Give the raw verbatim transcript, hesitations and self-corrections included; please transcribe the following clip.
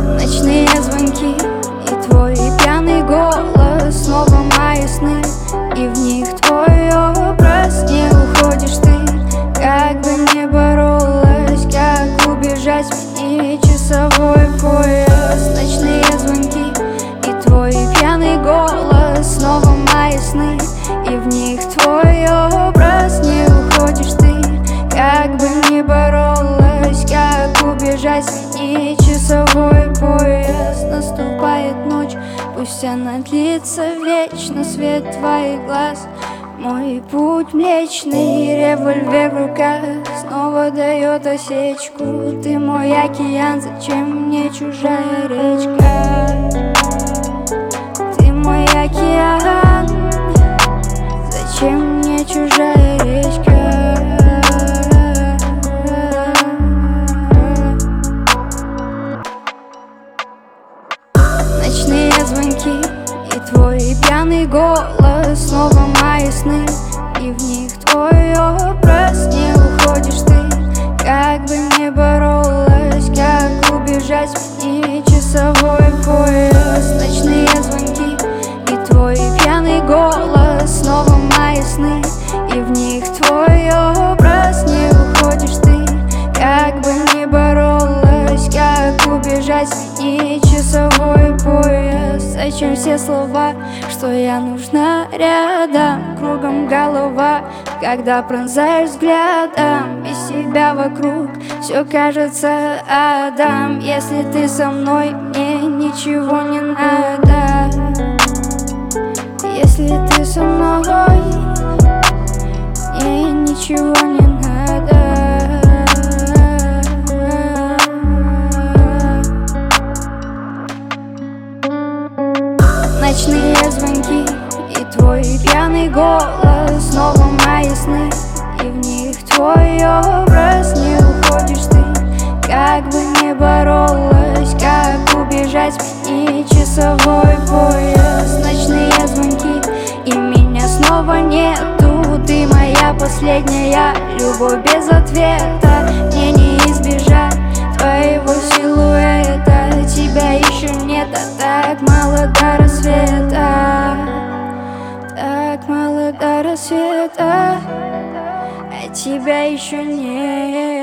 Ночные звонки и твой пьяный голос, снова мои сны, и в них твой образ. Не уходишь ты, как бы не боролась, как убежать мне часовой пояс. Ночные звонки и твой пьяный голос, снова мои сны, и в них твой образ. Не уходишь ты, как бы не боролась, как убежать мне часовой пояс. Наступает ночь, пусть она длится вечно, свет твоих глаз мой путь млечный, револьвер в руках снова дает осечку. Ты мой океан, зачем мне чужая речка? Ты мой океан, зачем мне чужая речка? Ночные звонки и твой пьяный голос, снова мои сны, и в них твой образ. Не уходишь ты, как бы не боролась, как убежать мне часовой пояс. Ночные звонки и твой пьяный голос, снова мои сны, и в них твой образ. Не уходишь ты, как бы не боролась, как убежать мне часовой пояс. Зачем все слова, что я нужна рядом? Кругом голова, когда пронзаешь взглядом, без тебя вокруг все кажется адом. Если ты со мной, мне ничего не надо. Если ты со мной, мне ничего не надо. Ночные звонки и твой пьяный голос, снова мои сны, и в них твой образ. Не уходишь ты, как бы не боролась, как убежать мне часовой пояс. Ночные звонки и меня снова нету. Ты моя последняя любовь без ответа. Мне не избежать твоего силуэта. Тебя еще нет, а так мало до рассвета. Так мало до рассвета, а тебя еще нет.